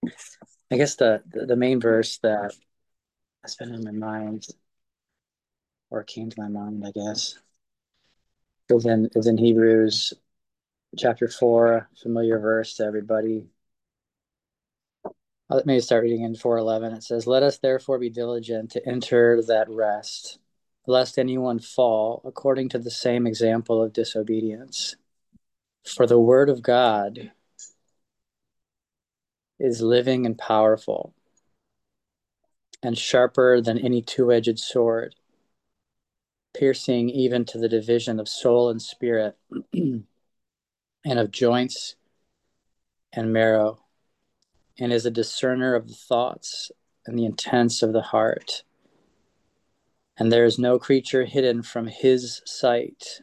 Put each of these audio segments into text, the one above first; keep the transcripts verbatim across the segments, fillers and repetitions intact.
I guess the the main verse that has been in my mind or came to my mind, I guess, it was in it was in Hebrews chapter four, familiar verse to everybody. Let me start reading in four eleven. It says, "Let us therefore be diligent to enter that rest, lest anyone fall according to the same example of disobedience. For the word of God is living and powerful, and sharper than any two-edged sword, piercing even to the division of soul and spirit, and of joints and marrow, and is a discerner of the thoughts and the intents of the heart. And there is no creature hidden from his sight,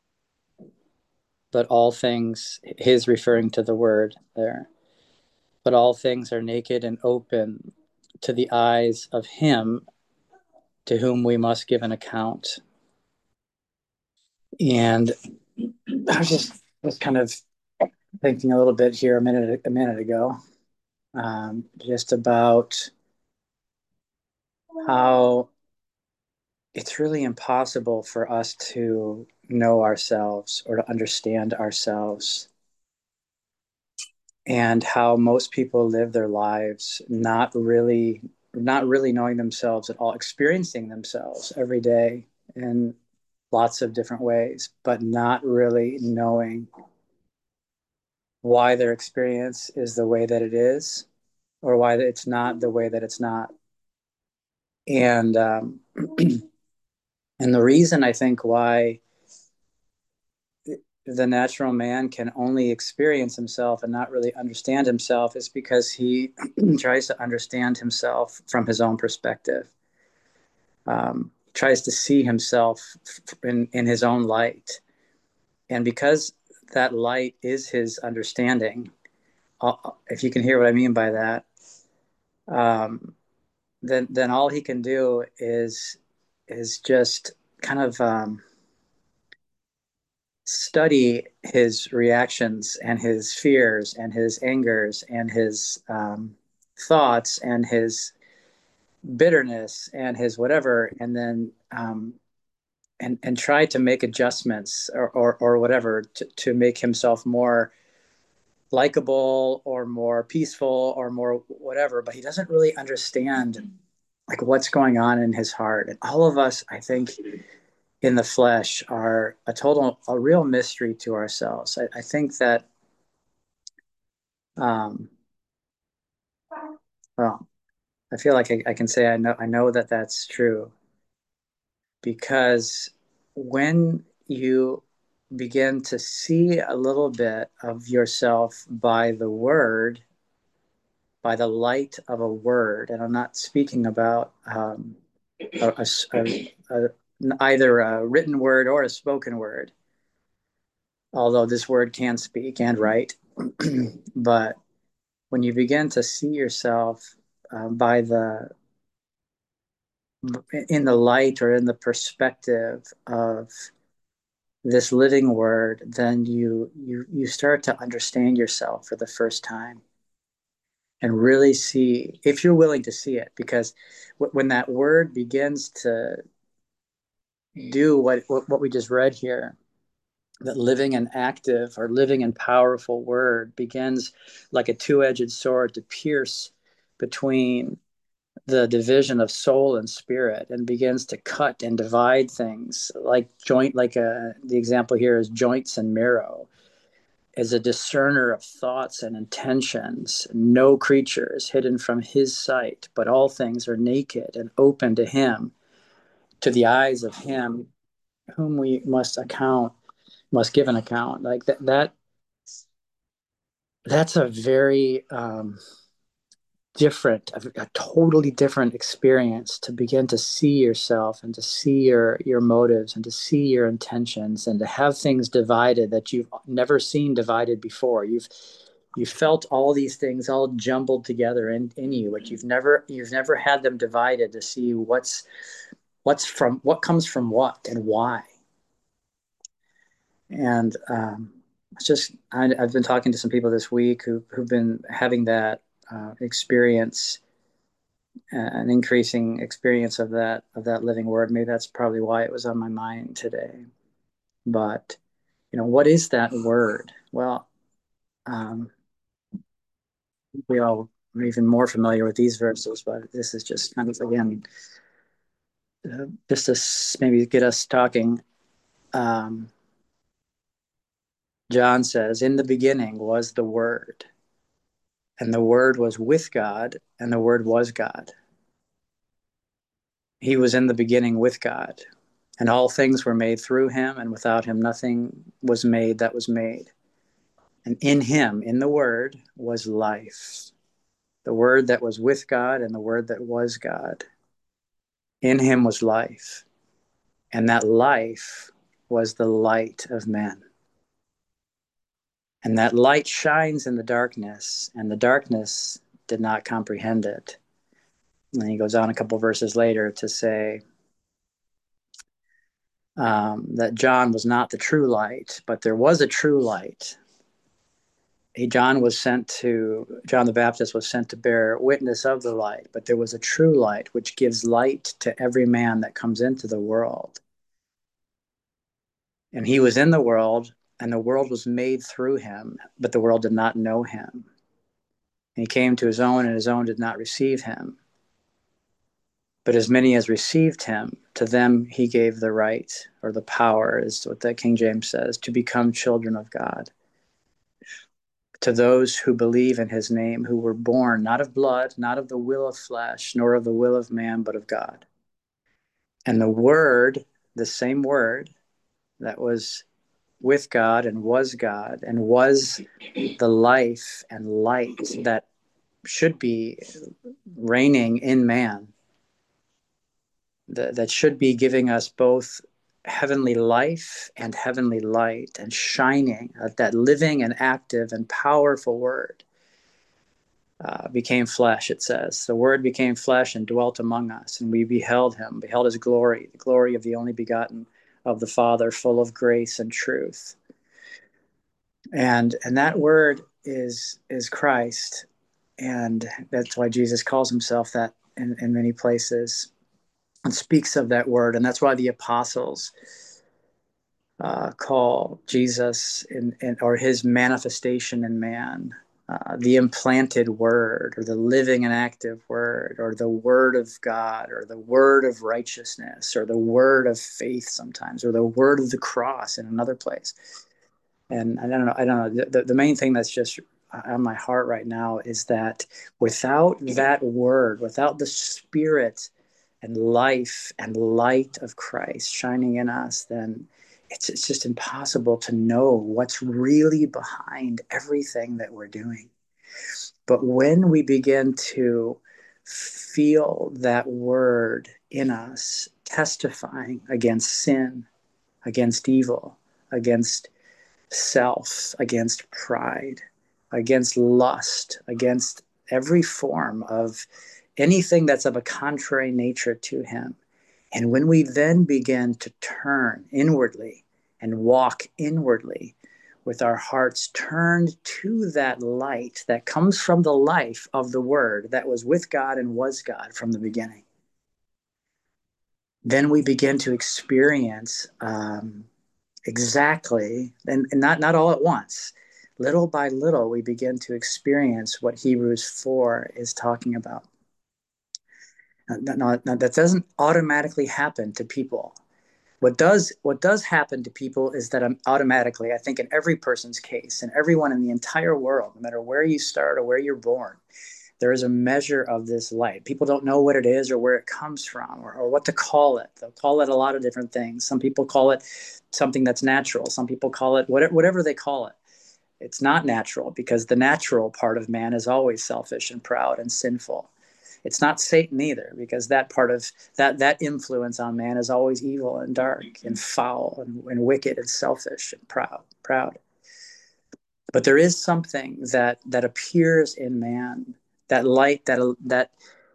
but all things," his referring to the word there, "but all things are naked and open to the eyes of him to whom we must give an account." And I was just was kind of thinking a little bit here a minute a minute ago, um, just about how it's really impossible for us to know ourselves or to understand ourselves, and how most people live their lives not really not really knowing themselves at all, experiencing themselves every day in lots of different ways, but not really knowing why their experience is the way that it is, or why it's not the way that it's not. And um, and the reason I think why the natural man can only experience himself and not really understand himself is because he tries to understand himself from his own perspective. Um, tries to see himself in, in his own light. And because that light is his understanding, uh, if you can hear what I mean by that, um, then then all he can do is is just kind of um, study his reactions and his fears and his angers and his um, thoughts and his bitterness and his whatever, and then um, and and try to make adjustments or or, or whatever to, to make himself more likable or more peaceful or more whatever. But he doesn't really understand like what's going on in his heart. And all of us, I think, in the flesh are a total, a real mystery to ourselves. I, I think that, um, well, I feel like I, I can say I know, I know that that's true because when you begin to see a little bit of yourself by the word, by the light of a word, and I'm not speaking about um, a, a, a, a, either a written word or a spoken word, although this word can speak and write. But when you begin to see yourself uh, by the in the light or in the perspective of this living word, then you you you start to understand yourself for the first time and really see, if you're willing to see it, because when that word begins to do what what we just read here, that living and active or living and powerful word begins like a two-edged sword to pierce between the division of soul and spirit and begins to cut and divide things like joint like a, the example here is joints and marrow, as a discerner of thoughts and intentions. No creature is hidden from his sight, but all things are naked and open to him, to the eyes of him whom we must account must give an account. Like that that that's a very um different, a, a totally different experience to begin to see yourself and to see your your motives and to see your intentions and to have things divided that you've never seen divided before. You've you felt all these things all jumbled together in, in you, but you've never you've never had them divided to see what's what's from what comes from what and why. And um, it's just I, I've been talking to some people this week who who've been having that uh, experience, uh, an increasing experience of that of that living word. Maybe that's probably why it was on my mind today. But you know, what is that word? Well, um, we all are even more familiar with these verses, but this is just kind of again uh, just to maybe get us talking. Um, John says, "In the beginning was the Word, and the Word was with God, and the Word was God. He was in the beginning with God, and all things were made through him, and without him nothing was made that was made. And in him, in the Word, was life, the Word that was with God, and the Word that was God. In him was life, and that life was the light of men. And that light shines in the darkness, and the darkness did not comprehend it." And then he goes on a couple verses later to say um, that John was not the true light, but there was a true light. He, John was sent to, John the Baptist was sent to bear witness of the light, but there was a true light which gives light to every man that comes into the world. And he was in the world, and the world was made through him, but the world did not know him. And he came to his own, and his own did not receive him. But as many as received him, to them he gave the right, or the power, is what the King James says, to become children of God. To those who believe in his name, who were born not of blood, not of the will of flesh, nor of the will of man, but of God. And the Word, the same Word that was with God and was God and was the life and light that should be reigning in man, that should be giving us both heavenly life and heavenly light and shining, uh, that living and active and powerful Word uh, became flesh, it says. The Word became flesh and dwelt among us, and we beheld him, beheld his glory, the glory of the only begotten of the Father, full of grace and truth. And and that Word is is Christ, and that's why Jesus calls himself that in, in many places and speaks of that Word. And that's why the apostles uh, call Jesus in, in, or his manifestation in man, uh, the implanted Word, or the living and active Word, or the Word of God, or the Word of righteousness, or the Word of faith sometimes, or the Word of the cross in another place. And I don't know, I don't know. The, the main thing that's just on my heart right now is that without that Word, without the Spirit and life and light of Christ shining in us, then it's, it's just impossible to know what's really behind everything that we're doing. But when we begin to feel that Word in us, testifying against sin, against evil, against self, against pride, against lust, against every form of anything that's of a contrary nature to him. And when we then begin to turn inwardly and walk inwardly with our hearts turned to that light that comes from the life of the Word that was with God and was God from the beginning, then we begin to experience um, exactly, and, and not, not all at once, little by little, we begin to experience what Hebrews four is talking about. Now, now, that doesn't automatically happen to people. What does what does happen to people is that I'm automatically, I think in every person's case, and everyone in the entire world, no matter where you start or where you're born, there is a measure of this light. People don't know what it is or where it comes from, or, or what to call it. They'll call it a lot of different things. Some people call it something that's natural. Some people call it whatever, whatever they call it. It's not natural, because the natural part of man is always selfish and proud and sinful. It's not Satan either, because that part of that that influence on man is always evil and dark and foul and, and wicked and selfish and proud proud. But there is something that that appears in man, that light that that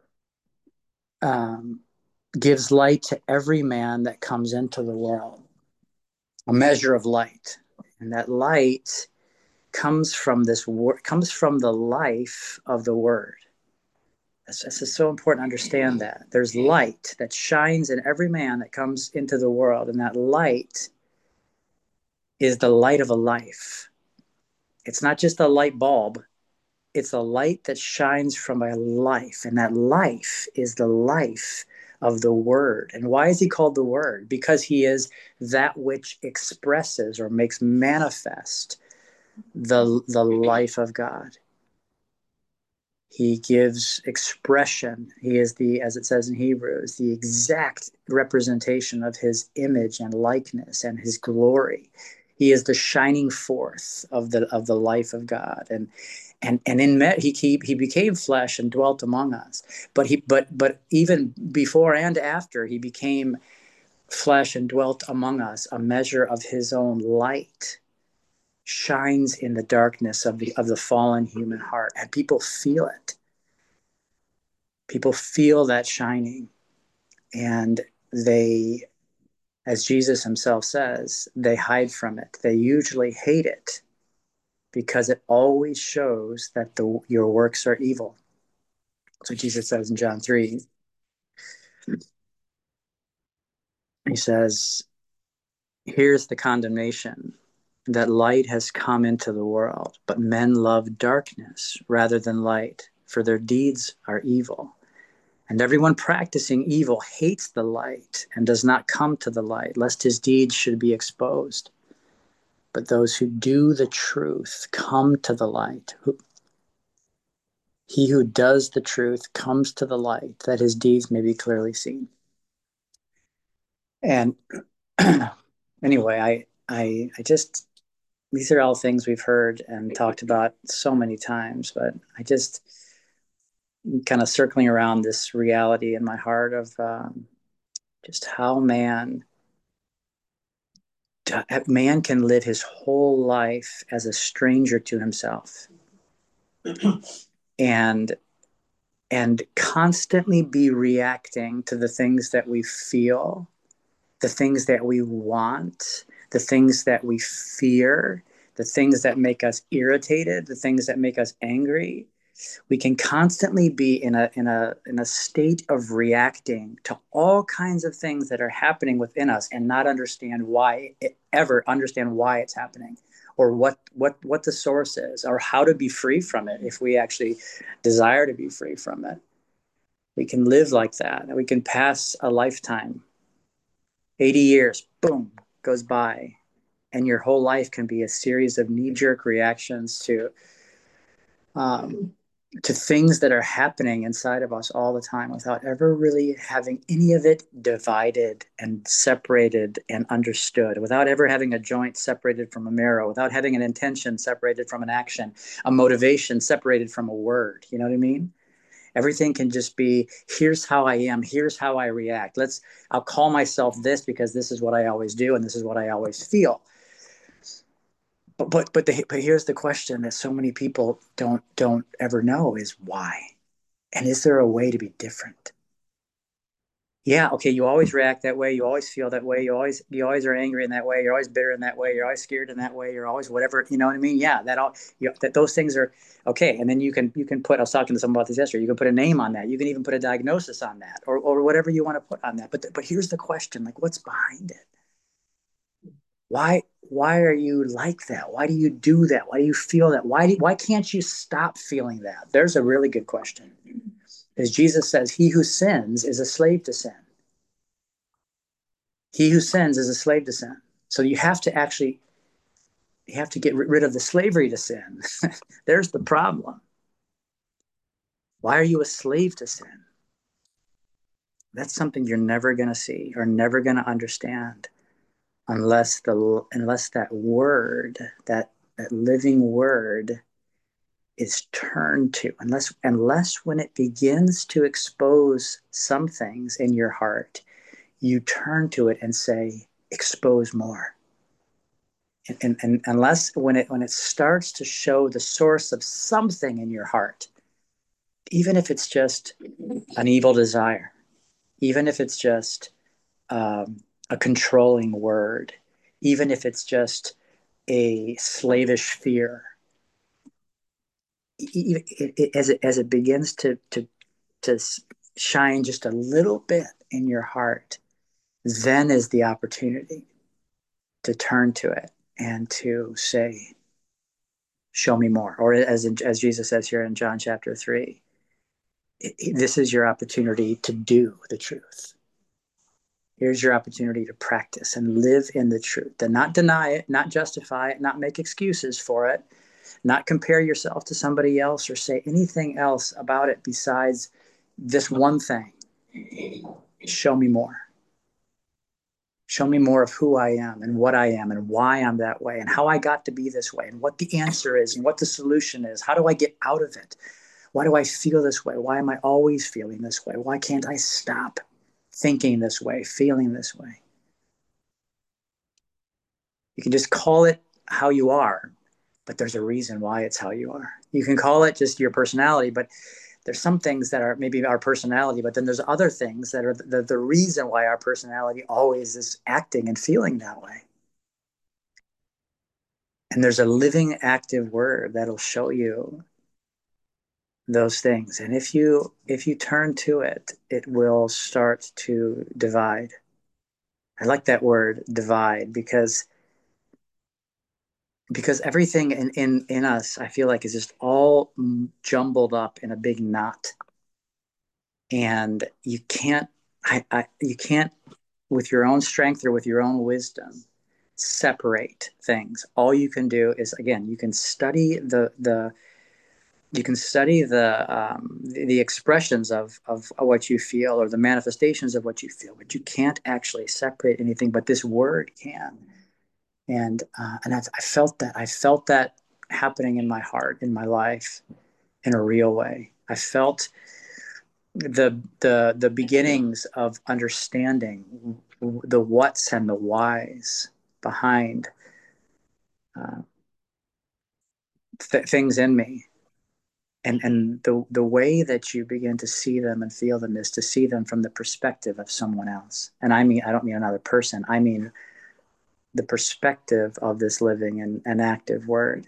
um, gives light to every man that comes into the world, a measure of light. And that light comes from this word, comes from the life of the word. This, this is so important to understand that. There's light that shines in every man that comes into the world, and that light is the light of a life. It's not just a light bulb. It's a light that shines from a life, and that life is the life of the Word. And why is he called the Word? Because he is that which expresses or makes manifest the, the life of God. He gives expression. He is the, as it says in Hebrews, the exact representation of his image and likeness and his glory. He is the shining forth of the of the life of God. And and and in met he he, he became flesh and dwelt among us. But he but but even before and after he became flesh and dwelt among us, a measure of his own light shines in the darkness of the of the fallen human heart, and people feel it. People feel that shining, and they, as Jesus himself says, they hide from it. They usually hate it because it always shows that the, your works are evil. So Jesus says in John three, he says, here's the condemnation, that light has come into the world, but men love darkness rather than light, for their deeds are evil. And everyone practicing evil hates the light and does not come to the light, lest his deeds should be exposed. But those who do the truth come to the light. He who does the truth comes to the light, that his deeds may be clearly seen. And anyway, I, I, I just, these are all things we've heard and talked about so many times, but I just kind of circling around this reality in my heart of um, just how man man can live his whole life as a stranger to himself and and constantly be reacting to the things that we feel, the things that we want, the things that we fear, the things that make us irritated, the things that make us angry. We can constantly be in a in a in a state of reacting to all kinds of things that are happening within us and not understand why it, ever understand why it's happening, or what what what the source is, or how to be free from it if we actually desire to be free from it. We can live like that. We can pass a lifetime, eighty years, boom, goes by, and your whole life can be a series of knee-jerk reactions to um, to things that are happening inside of us all the time without ever really having any of it divided and separated and understood, without ever having a joint separated from a marrow, without having an intention separated from an action, a motivation separated from a word. You know what I mean? Everything can just be, here's how I am, here's how I react. Let's, I'll call myself this because this is what I always do and this is what I always feel. But but but, the, but here's the question that so many people don't don't ever know is why, and is there a way to be different? Yeah, okay, you always react that way, you always feel that way, you always you always are angry in that way, you're always bitter in that way, you're always scared in that way, you're always whatever, you know what I mean? Yeah, that all you, that those things are okay, and then you can you can put. I was talking to someone about this yesterday. You can put a name on that. You can even put a diagnosis on that, or or whatever you want to put on that. But but here's the question: like, what's behind it? Why why are you like that? Why do you do that? Why do you feel that? Why do, why can't you stop feeling that? There's a really good question. As Jesus says, he who sins is a slave to sin. He who sins is a slave to sin. So you have to actually you have to get rid of the slavery to sin. There's the problem. Why are you a slave to sin? That's something you're never going to see or never going to understand unless the unless that word, that that living word is turned to, unless unless when it begins to expose some things in your heart, you turn to it and say, expose more. And, and, and unless when it when it starts to show the source of something in your heart, even if it's just an evil desire, even if it's just um, a controlling word, even if it's just a slavish fear, it, it, it, as it as it begins to to to shine just a little bit in your heart, then is the opportunity to turn to it and to say, show me more. Or as as Jesus says here in John chapter three, it, it, this is your opportunity to do the truth. Here's your opportunity to practice and live in the truth, and not deny it, not justify it, not make excuses for it, not compare yourself to somebody else or say anything else about it besides this one thing. Show me more. Show me more of who I am and what I am and why I'm that way and how I got to be this way and what the answer is and what the solution is. How do I get out of it? Why do I feel this way? Why am I always feeling this way? Why can't I stop thinking this way, feeling this way? You can just call it how you are, but there's a reason why it's how you are. You can call it just your personality, but there's some things that are maybe our personality, but then there's other things that are the, the reason why our personality always is acting and feeling that way. And there's a living, active word that'll show you those things. And if you if you turn to it, it will start to divide. I like that word, divide, because because everything in, in, in us, I feel like, is just all jumbled up in a big knot. And you can't, I, I, you can't, with your own strength or with your own wisdom, separate things. All you can do is, again, you can study the, the, you can study the, um, the, the expressions of, of what you feel or the manifestations of what you feel, but you can't actually separate anything, but this word can. And uh, and I've, I felt that I felt that happening in my heart, in my life, in a real way. I felt the the the beginnings of understanding the whats and the whys behind uh, th- things in me, and and the the way that you begin to see them and feel them is to see them from the perspective of someone else. And I mean, I don't mean another person. I mean the perspective of this living and, and active word.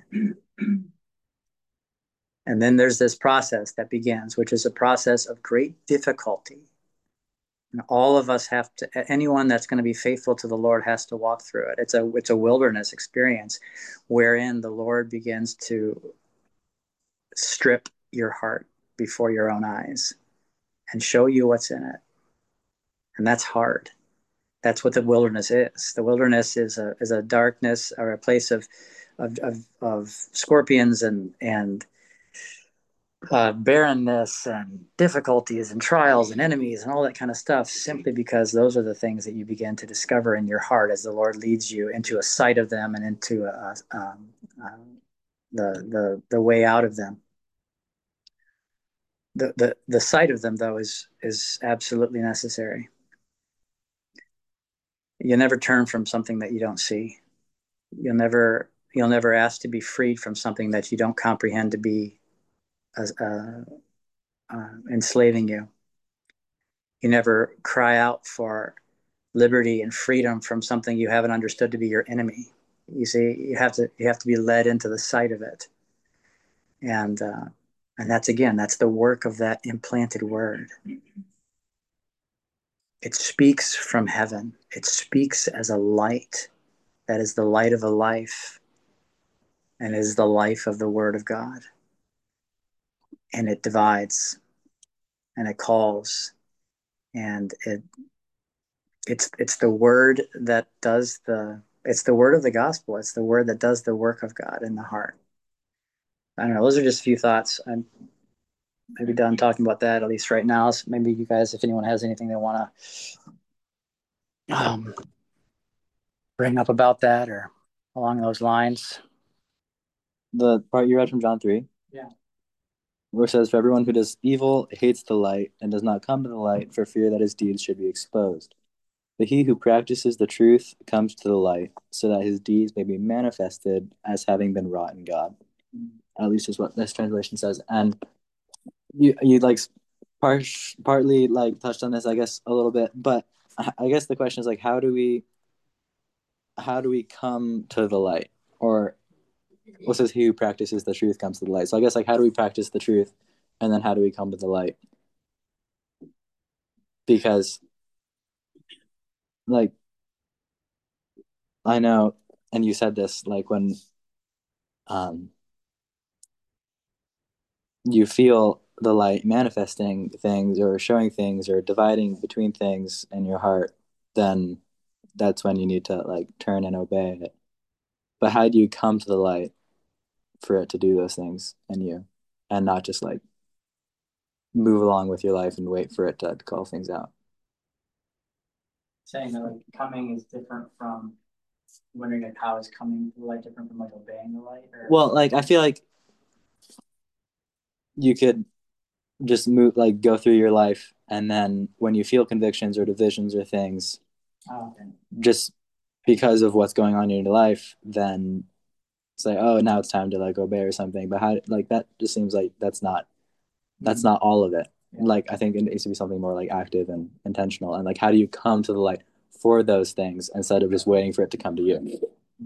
And then there's this process that begins, which is a process of great difficulty. And all of us have to, anyone that's going to be faithful to the Lord has to walk through it. It's a, it's a wilderness experience wherein the Lord begins to strip your heart before your own eyes and show you what's in it. And that's hard. That's what the wilderness is. The wilderness is a, is a darkness or a place of, of, of, of scorpions and, and, uh, barrenness and difficulties and trials and enemies and all that kind of stuff, simply because those are the things that you begin to discover in your heart as the Lord leads you into a sight of them and into a, um, um, the, the, the way out of them. The, the, the sight of them, though, is, is absolutely necessary. You never turn from something that you don't see. You'll never, you'll never ask to be freed from something that you don't comprehend to be uh, uh, enslaving you. You never cry out for liberty and freedom from something you haven't understood to be your enemy. You see, you have to you have to be led into the sight of it, and uh, and that's again that's the work of that implanted word. It speaks from heaven. It speaks as a light that is the light of a life, and is the life of the Word of God. And it divides, and it calls, and it it's it's the word that does the it's the word of the gospel. It's the word that does the work of God in the heart. I don't know. Those are just a few thoughts. I'm maybe done talking about that, at least right now. So maybe you guys, if anyone has anything they want to um, bring up about that or along those lines. The part you read from John three, Yeah. where it says, "For everyone who does evil hates the light and does not come to the light for fear that his deeds should be exposed. But he who practices the truth comes to the light, so that his deeds may be manifested as having been wrought in God." At least is what this translation says. And you you like part, partly like touched on this, I guess, a little bit. But I guess the question is like, how do we how do we come to the light? Or Well, it says he who practices the truth comes to the light. So I guess like how do we practice the truth, and then how do we come to the light? Because like I know, and you said this like when um you feel the light manifesting things or showing things or dividing between things in your heart, then that's when you need to like turn and obey it. But how do you come to the light for it to do those things in you and not just like move along with your life and wait for it to call things out? Saying that like coming is different from wondering like how is coming to the light different from like obeying the light or Well, like I feel like you could just move like go through your life and then when you feel convictions or divisions or things oh, okay. just because of what's going on in your life, then say, oh, now it's time to like obey or something. But how like that just seems like that's not that's not all of it. Yeah. Like I think it needs to be something more like active and intentional. And like how do you come to the light for those things instead of just waiting for it to come to you?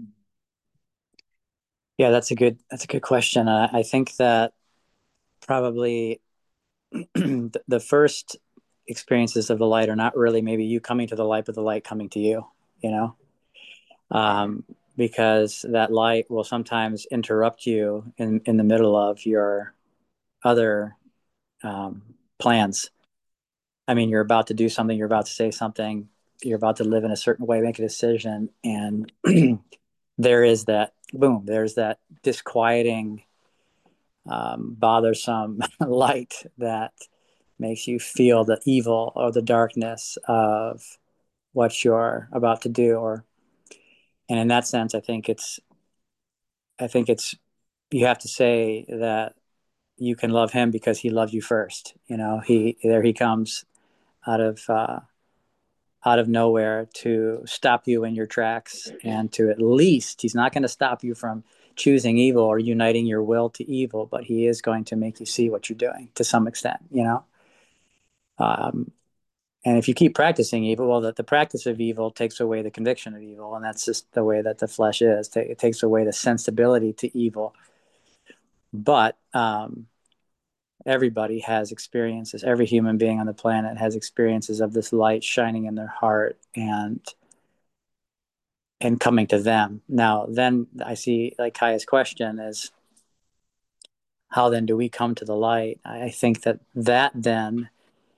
Yeah, that's a good that's a good question. Uh, I think that probably the, the first experiences of the light are not really maybe you coming to the light, but the light coming to you. You know, um, because that light will sometimes interrupt you in in the middle of your other um, plans. I mean, you're about to do something, you're about to say something, you're about to live in a certain way, make a decision, and there is that boom, there's that disquieting, um, bothersome light that makes you feel the evil or the darkness of what you're about to do. Or, and in that sense, I think it's, I think it's, you have to say that you can love him because he loved you first. You know, he there he comes out of uh, out of nowhere to stop you in your tracks and to at least he's not going to stop you from choosing evil or uniting your will to evil, but he is going to make you see what you're doing to some extent, you know. Um, and if you keep practicing evil, well, that the practice of evil takes away the conviction of evil, and that's just the way that the flesh is. It takes away the sensibility to evil. But um, everybody has experiences. Every human being on the planet has experiences of this light shining in their heart and and coming to them. Now, then I see like Kaya's question is, how then do we come to the light? I think that that then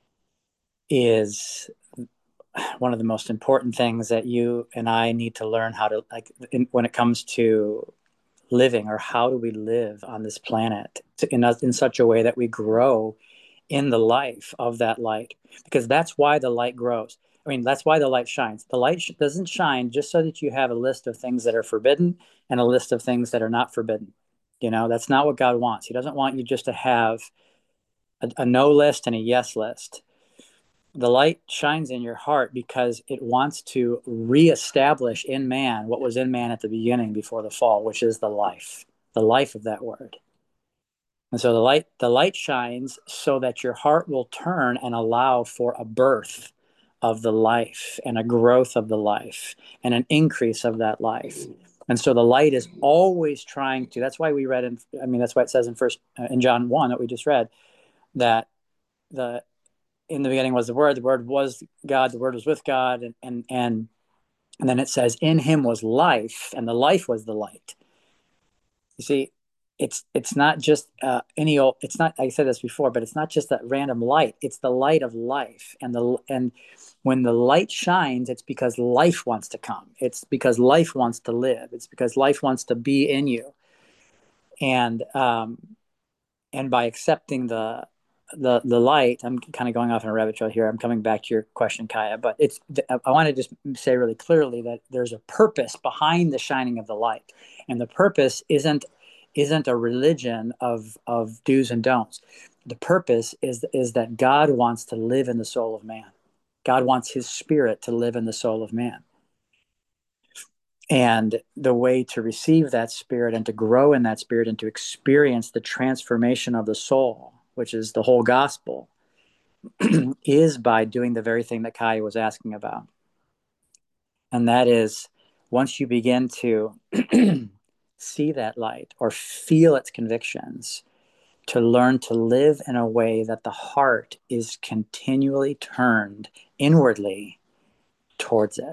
is one of the most important things that you and I need to learn how to like in, when it comes to living, or how do we live on this planet to, in, a, in such a way that we grow in the life of that light, because that's why the light grows. I mean, that's why the light shines. The light sh- doesn't shine just so that you have a list of things that are forbidden and a list of things that are not forbidden. You know, that's not what God wants. He doesn't want you just to have a, a no list and a yes list. The light shines in your heart because it wants to reestablish in man what was in man at the beginning before the fall, which is the life, the life of that word. And so the light the light shines so that your heart will turn and allow for a birth of the life and a growth of the life and an increase of that life. And so the light is always trying to. That's why we read in. I mean, that's why it says in first uh, in John one that we just read that the in the beginning was the Word. The Word was God. The Word was with God, and and and and then it says in Him was life, and the life was the light. You see, it's it's not just uh, any old. It's not. I said this before, but it's not just that random light. It's the light of life, and the and when the light shines, it's because life wants to come. It's because life wants to live. It's because life wants to be in you, and um, and by accepting the the the light, I'm kind of going off on a rabbit trail here. I'm coming back to your question, Kaya, but it's I want to just say really clearly that there's a purpose behind the shining of the light, and the purpose isn't isn't a religion of of do's and don'ts. The purpose is is that God wants to live in the soul of man. God wants His Spirit to live in the soul of man. And the way to receive that spirit and to grow in that spirit and to experience the transformation of the soul, which is the whole gospel, is by doing the very thing that Kaya was asking about. And that is once you begin to see that light or feel its convictions, to learn to live in a way that the heart is continually turned inwardly towards it.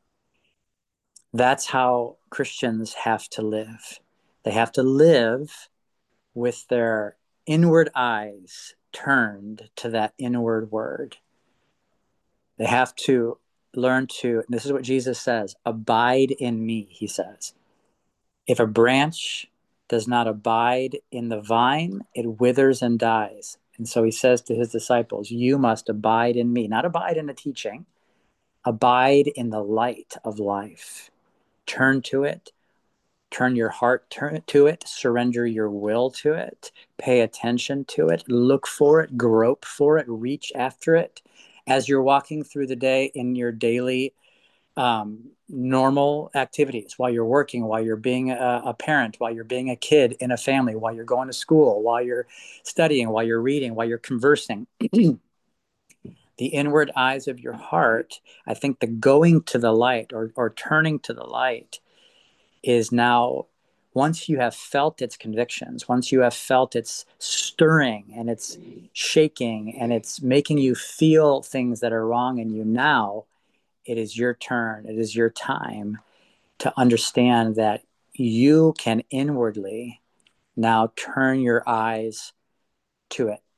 That's how Christians have to live. They have to live with their inward eyes turned to that inward word. They have to learn to, and this is what Jesus says, abide in me, he says. If a branch does not abide in the vine, it withers and dies. And so he says to his disciples, you must abide in me, not abide in the teaching, abide in the light of life. Turn to it, turn your heart turn to it, surrender your will to it, pay attention to it, look for it, grope for it, reach after it. As you're walking through the day in your daily um, normal activities, while you're working, while you're being a, a parent, while you're being a kid in a family, while you're going to school, while you're studying, while you're reading, while you're conversing, the inward eyes of your heart, I think the going to the light or, or turning to the light is now, once you have felt its convictions, once you have felt its stirring and its shaking and it's making you feel things that are wrong in you, now it is your turn, it is your time to understand that you can inwardly now turn your eyes to it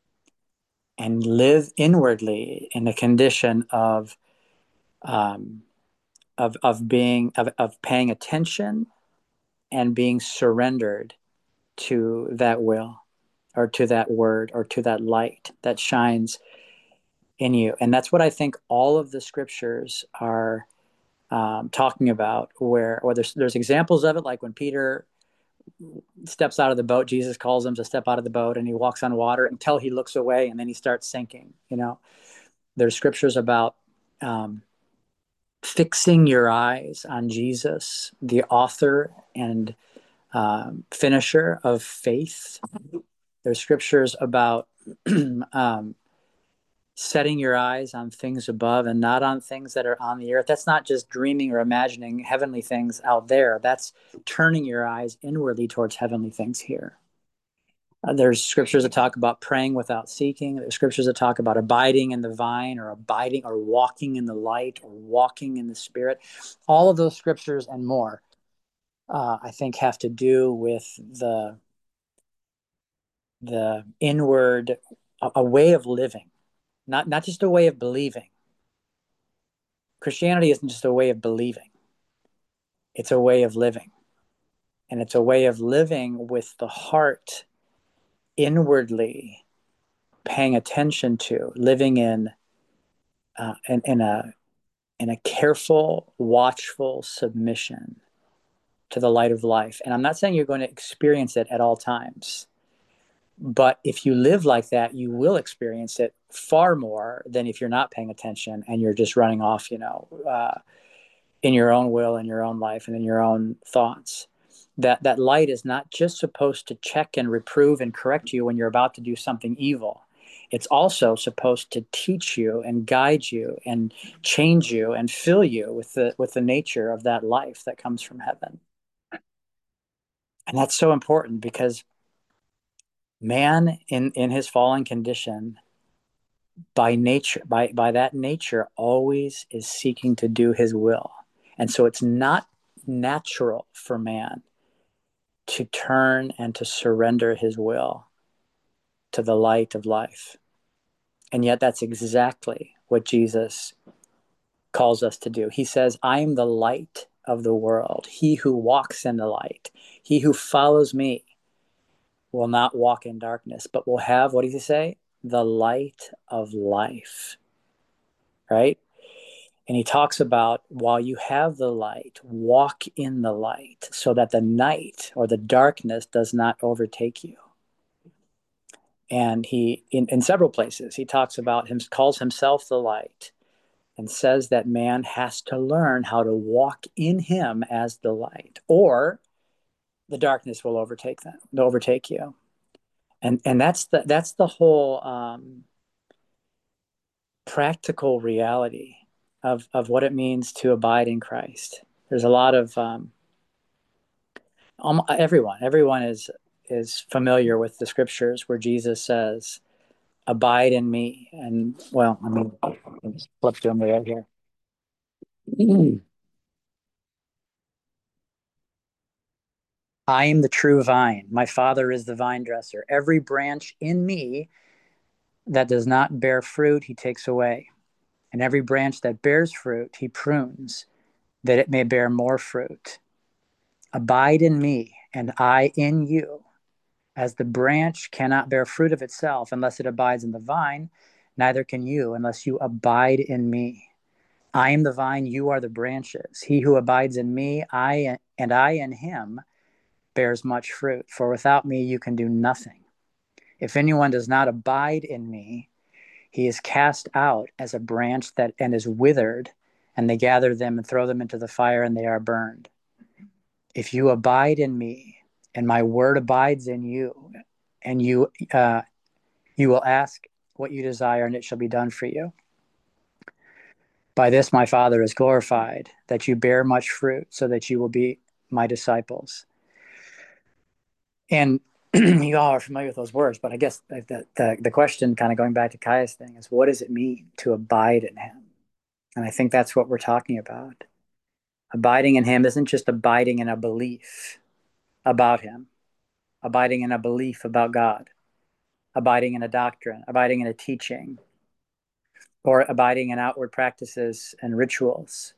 and live inwardly in a condition of um, of of being of, of paying attention and being surrendered to that will or to that word or to that light that shines in you. And that's what I think all of the scriptures are um, talking about, where, or there's, there's examples of it, like when Peter steps out of the boat, Jesus calls him to step out of the boat and he walks on water until he looks away and then he starts sinking. You know, there's scriptures about um, fixing your eyes on Jesus, the author and um, finisher of faith. There's scriptures about um, setting your eyes on things above and not on things that are on the earth. That's not just dreaming or imagining heavenly things out there. That's turning your eyes inwardly towards heavenly things here. Uh, there's scriptures that talk about praying without seeking. There's scriptures that talk about abiding in the vine or abiding or walking in the light or walking in the spirit. All of those scriptures and more, uh, I think, have to do with the the inward, a, a way of living, not not just a way of believing. Christianity isn't just a way of believing. It's a way of living. And it's a way of living with the heart inwardly paying attention to, living in uh, in, in a in a careful, watchful submission to the light of life. And I'm not saying you're going to experience it at all times, but if you live like that, you will experience it far more than if you're not paying attention and you're just running off, you know, uh, in your own will, in your own life, and in your own thoughts. That that light is not just supposed to check and reprove and correct you when you're about to do something evil. It's also supposed to teach you and guide you and change you and fill you with the with the nature of that life that comes from heaven. And that's so important because man in, in his fallen condition, by nature, by, by that nature, always is seeking to do his will. And so it's not natural for man to turn and to surrender his will to the light of life. And yet that's exactly what Jesus calls us to do. He says, I am the light of the world. He who walks in the light, he who follows me will not walk in darkness, but will have, what does he say? The light of life, right? And he talks about, while you have the light, walk in the light so that the night or the darkness does not overtake you. And he, in, in several places, he talks about him, calls himself the light, and says that man has to learn how to walk in him as the light, or the darkness will overtake them, overtake you. And and that's the that's the whole um, practical reality of of what it means to abide in Christ. There's a lot of um, Um, everyone, everyone is is familiar with the scriptures where Jesus says, "Abide in me." And well, I mean, let me flip to him right here. I am the true vine. My Father is the vine dresser. Every branch in me that does not bear fruit, he takes away. And every branch that bears fruit, he prunes, that it may bear more fruit. Abide in me, and I in you. As the branch cannot bear fruit of itself unless it abides in the vine, neither can you unless you abide in me. I am the vine, you are the branches. He who abides in me, I and I in him, bears much fruit. For without me, you can do nothing. If anyone does not abide in me, he is cast out as a branch that and is withered, and they gather them and throw them into the fire, and they are burned. If you abide in me, and my word abides in you, and you uh, you will ask what you desire, and it shall be done for you. By this my Father is glorified, that you bear much fruit, so that you will be my disciples. And you all are familiar with those words, but I guess the, the, the question, kind of going back to Kaya's thing, is what does it mean to abide in him? And I think that's what we're talking about. Abiding in him isn't just abiding in a belief about him, abiding in a belief about God, abiding in a doctrine, abiding in a teaching, or abiding in outward practices and rituals.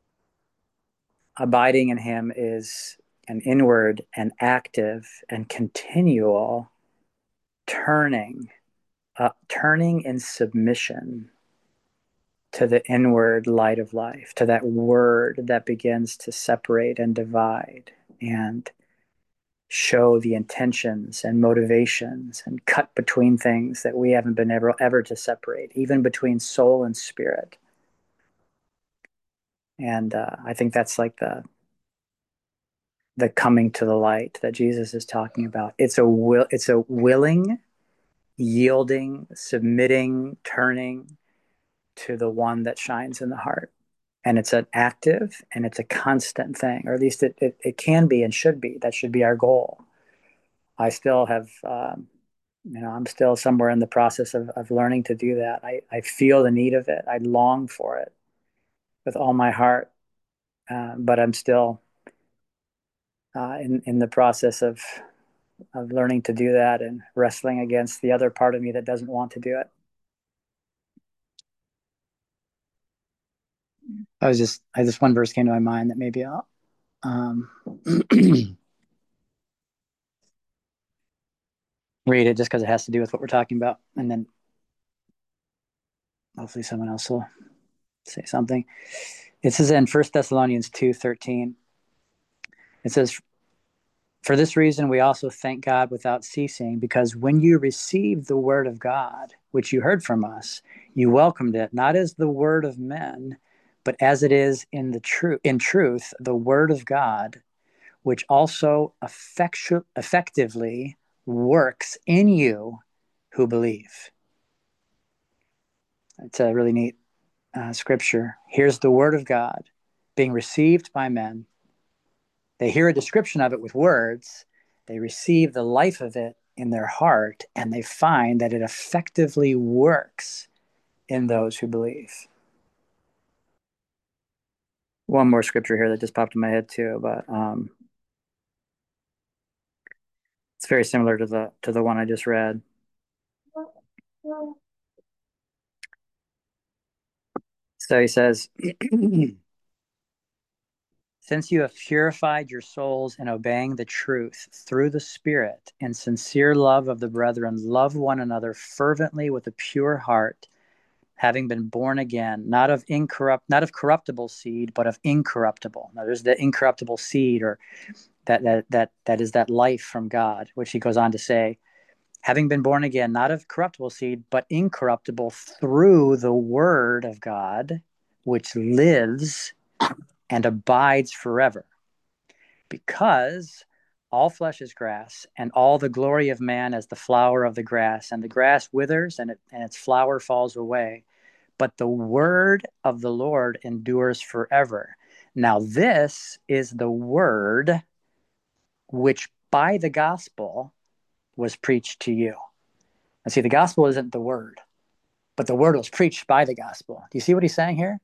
Abiding in him is an inward and active and continual turning, uh, turning in submission to the inward light of life, to that word that begins to separate and divide and show the intentions and motivations and cut between things that we haven't been ever ever to separate, even between soul and spirit. And uh, I think that's like the the coming to the light that Jesus is talking about. It's a will. It's a willing, yielding, submitting, turning to the one that shines in the heart. And it's an active and it's a constant thing, or at least it, it, it can be and should be. That should be our goal. I still have, um, you know, I'm still somewhere in the process of, of learning to do that. I, I feel the need of it. I long for it with all my heart. Uh, but I'm still uh, in, in the process of, of learning to do that and wrestling against the other part of me that doesn't want to do it. I was just, I just one verse came to my mind that maybe I'll, um, read it just because it has to do with what we're talking about. And then hopefully someone else will say something. It says in First Thessalonians two thirteen, it says, for this reason, we also thank God without ceasing, because when you received the word of God, which you heard from us, you welcomed it, not as the word of men, but as it is in the truth, in truth, the word of God, which also effectu- effectively works in you who believe. It's a really neat uh, scripture. Here's the word of God being received by men. They hear a description of it with words. They receive the life of it in their heart, and they find that it effectively works in those who believe. One more scripture here that just popped in my head too, but um, it's very similar to the to the one I just read. So he says, since you have purified your souls in obeying the truth through the Spirit in sincere love of the brethren, love one another fervently with a pure heart, having been born again, not of incorrupt, not of corruptible seed, but of incorruptible. Now, there's the incorruptible seed, or that that that that is that life from God, which he goes on to say, having been born again, not of corruptible seed, but incorruptible through the word of God, which lives and abides forever. Because all flesh is grass, and all the glory of man as the flower of the grass, and the grass withers, and, it, and its flower falls away. But the word of the Lord endures forever. Now, this is the word which by the gospel was preached to you. And see, the gospel isn't the word, but the word was preached by the gospel. Do you see what he's saying here?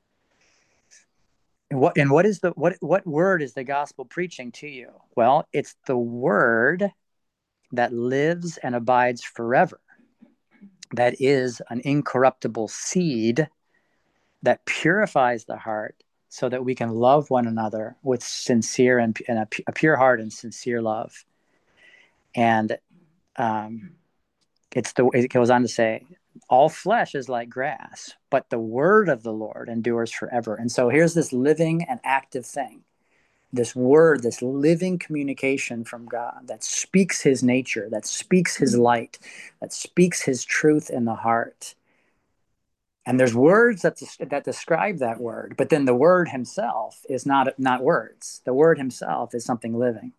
And what and what is the what what word is the gospel preaching to you? Well, it's the word that lives and abides forever. That is an incorruptible seed that purifies the heart so that we can love one another with sincere and, and a, a pure heart and sincere love. And um, it's the it goes on to say, all flesh is like grass, but the word of the Lord endures forever. And so here's this living and active thing, this word, this living communication from God that speaks his nature, that speaks his light, that speaks his truth in the heart. And there's words that that describe that word, but then the word himself is not not words. The word himself is something living.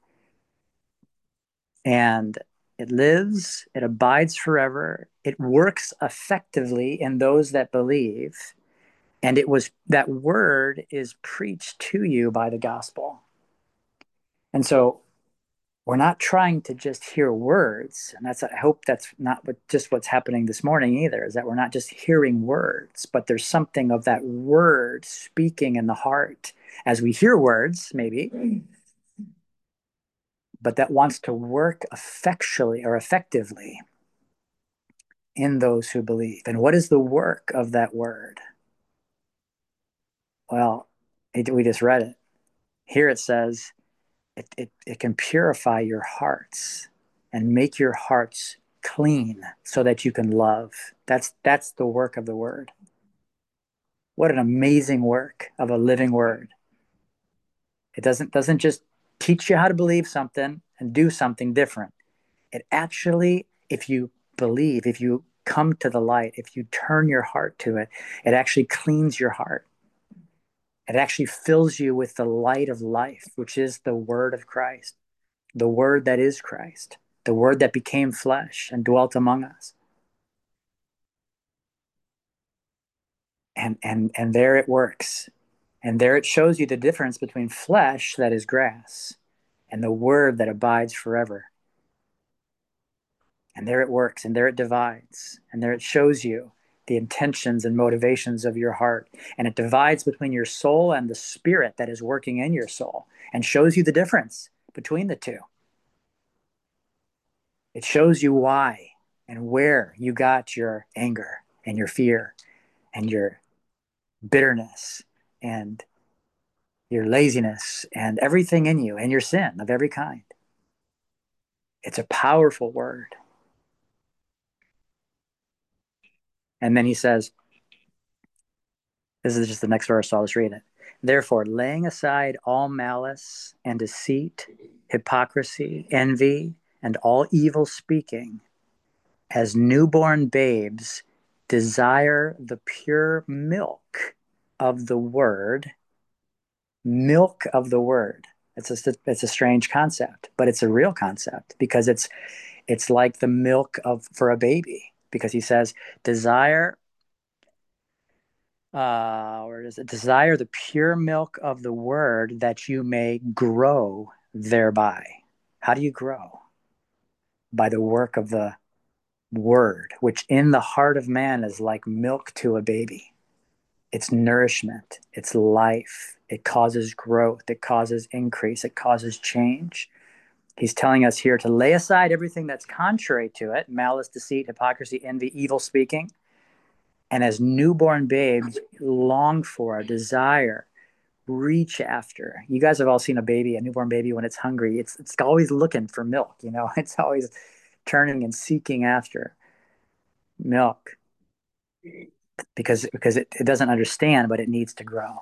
And it lives, it abides forever, it works effectively in those that believe. And it was that word is preached to you by the gospel. And so we're not trying to just hear words. And that's, I hope that's not what, just what's happening this morning either, is that we're not just hearing words, but there's something of that word speaking in the heart as we hear words, maybe, but that wants to work effectually or effectively in those who believe. And what is the work of that word? Well, it, we just read it. Here it says, it, it, it can purify your hearts and make your hearts clean so that you can love. That's that's the work of the word. What an amazing work of a living word. It doesn't doesn't just teach you how to believe something and do something different. It actually, if you believe, if you come to the light, if you turn your heart to it, it actually cleans your heart. It actually fills you with the light of life, which is the word of Christ, the word that is Christ, the word that became flesh and dwelt among us. And and and there it works. And there it shows you the difference between flesh that is grass and the word that abides forever. And there it works, and there it divides, and there it shows you the intentions and motivations of your heart. And it divides between your soul and the spirit that is working in your soul and shows you the difference between the two. It shows you why and where you got your anger and your fear and your bitterness and your laziness and everything in you and your sin of every kind. It's a powerful word. And then he says, this is just the next verse, so I'll just read it. Therefore, laying aside all malice and deceit, hypocrisy, envy, and all evil speaking, as newborn babes, desire the pure milk of the word. Milk of the word. It's a it's a strange concept, but it's a real concept because it's it's like the milk of for a baby. Because he says, desire uh, where is it? Desire the pure milk of the word that you may grow thereby. How do you grow? By the work of the word, which in the heart of man is like milk to a baby. It's nourishment, it's life, it causes growth, it causes increase, it causes change. He's telling us here to lay aside everything that's contrary to it, malice, deceit, hypocrisy, envy, evil speaking, and as newborn babes long for, desire, reach after. You guys have all seen a baby, a newborn baby, when it's hungry. It's it's always looking for milk, you know. It's always turning and seeking after milk because because it, it doesn't understand, but it needs to grow.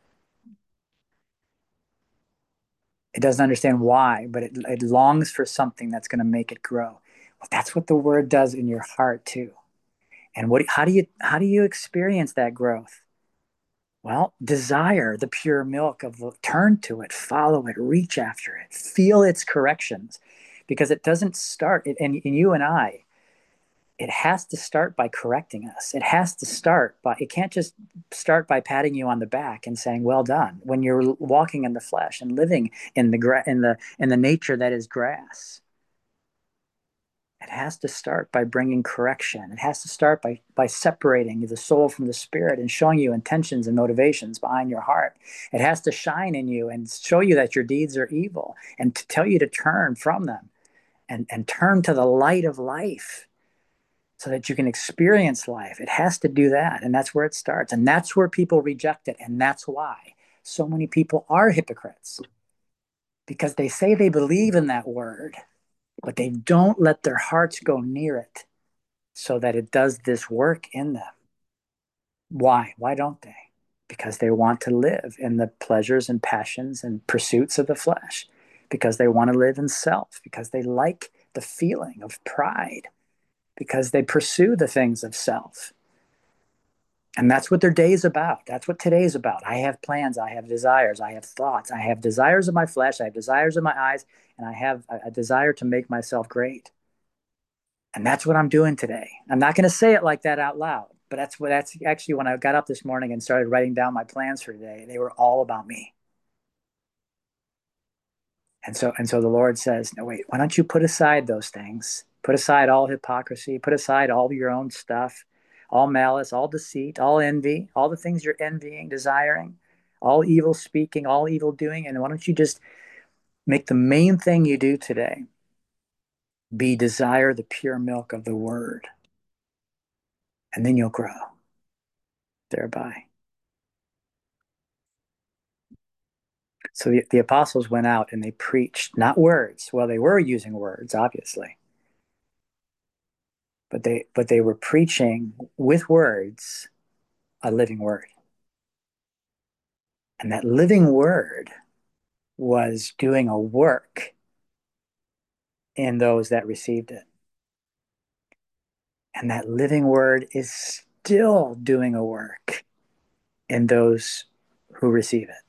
It doesn't understand why, but it, it longs for something that's going to make it grow. Well, that's what the word does in your heart too. And what how do you how do you experience that growth? Well, desire the pure milk of the, turn to it, follow it, reach after it, feel its corrections, because it doesn't start. And, and you and I, it has to start by correcting us. It has to start by, it can't just start by patting you on the back and saying, well done, when you're walking in the flesh and living in the, gra- in the, in the nature that is grass. It has to start by bringing correction. It has to start by, by separating the soul from the spirit and showing you intentions and motivations behind your heart. It has to shine in you and show you that your deeds are evil and to tell you to turn from them and, and turn to the light of life so that you can experience life. It has to do that. And that's where it starts. And that's where people reject it. And that's why so many people are hypocrites, because they say they believe in that word, but they don't let their hearts go near it so that it does this work in them. Why? Why don't they? Because they want to live in the pleasures and passions and pursuits of the flesh, because they want to live in self, because they like the feeling of pride, because they pursue the things of self. And that's what their day is about. That's what today is about. I have plans. I have desires. I have thoughts. I have desires of my flesh. I have desires of my eyes. And I have a, a desire to make myself great. And that's what I'm doing today. I'm not going to say it like that out loud, but that's what that's actually when I got up this morning and started writing down my plans for today. They were all about me. And so and so the Lord says, no, wait, why don't you put aside those things? Put aside all hypocrisy, put aside all your own stuff, all malice, all deceit, all envy, all the things you're envying, desiring, all evil speaking, all evil doing. And why don't you just make the main thing you do today be desire the pure milk of the word, and then you'll grow thereby. So the, the apostles went out and they preached, not words. Well, they were using words, obviously, but they but they were preaching with words a living word. And that living word was doing a work in those that received it. And that living word is still doing a work in those who receive it.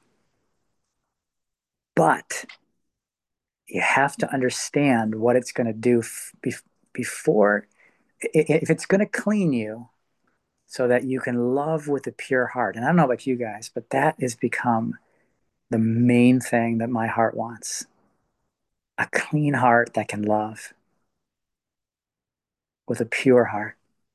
But you have to understand what it's going to do before, if it's going to clean you so that you can love with a pure heart. And I don't know about you guys, but that has become the main thing that my heart wants: a clean heart that can love with a pure heart.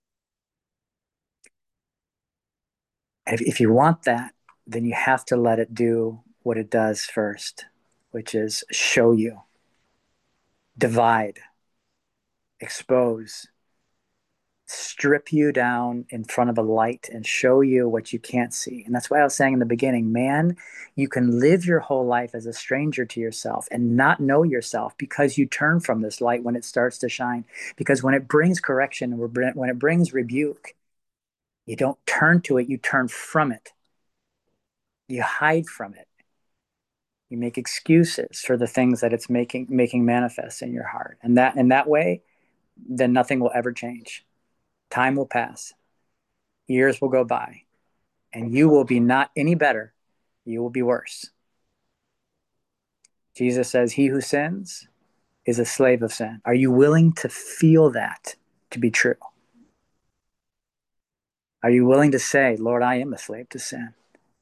If, if you want that, then you have to let it do what it does first, which is show you, divide, expose, strip you down in front of a light and show you what you can't see. And that's why I was saying in the beginning, man, you can live your whole life as a stranger to yourself and not know yourself, because you turn from this light when it starts to shine. Because when it brings correction, when it brings rebuke, you don't turn to it, you turn from it. You hide from it. You make excuses for the things that it's making making manifest in your heart. And that in that way, then nothing will ever change. Time will pass. Years will go by. And you will be not any better. You will be worse. Jesus says, he who sins is a slave of sin. Are you willing to feel that to be true? Are you willing to say, Lord, I am a slave to sin?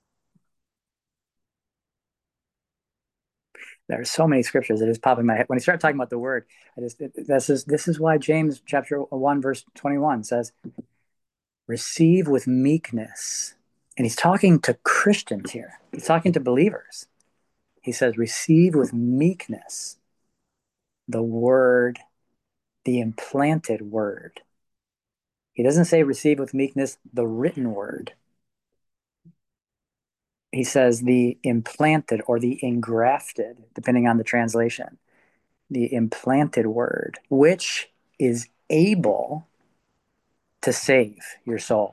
There are so many scriptures that just pop in my head. When you start talking about the word, I just it, this is this is why James chapter one, verse twenty-one says, receive with meekness. And he's talking to Christians here. He's talking to believers. He says, receive with meekness the word, the implanted word. He doesn't say receive with meekness the written word. He says the implanted or the engrafted, depending on the translation, the implanted word, which is able to save your soul.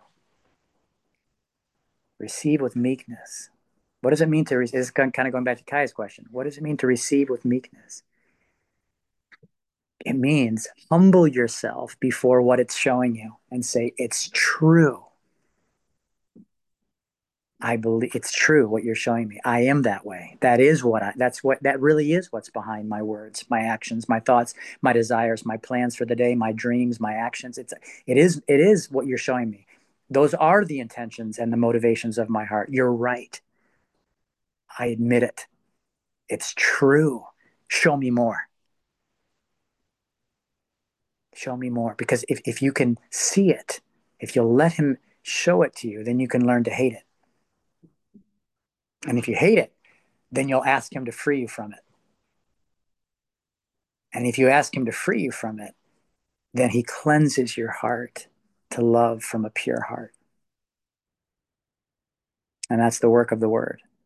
Receive with meekness. What does it mean to receive? This is kind of going back to Kai's question. What does it mean to receive with meekness? It means humble yourself before what it's showing you and say, it's true. I believe it's true what you're showing me. I am that way. That is what I, that's what, that really is what's behind my words, my actions, my thoughts, my desires, my plans for the day, my dreams, my actions. It's, it is, it is what you're showing me. Those are the intentions and the motivations of my heart. You're right. I admit it. It's true. Show me more. Show me more. Because if, if you can see it, if you'll let him show it to you, then you can learn to hate it. And if you hate it, then you'll ask him to free you from it. And if you ask him to free you from it, then he cleanses your heart to love from a pure heart. And that's the work of the word.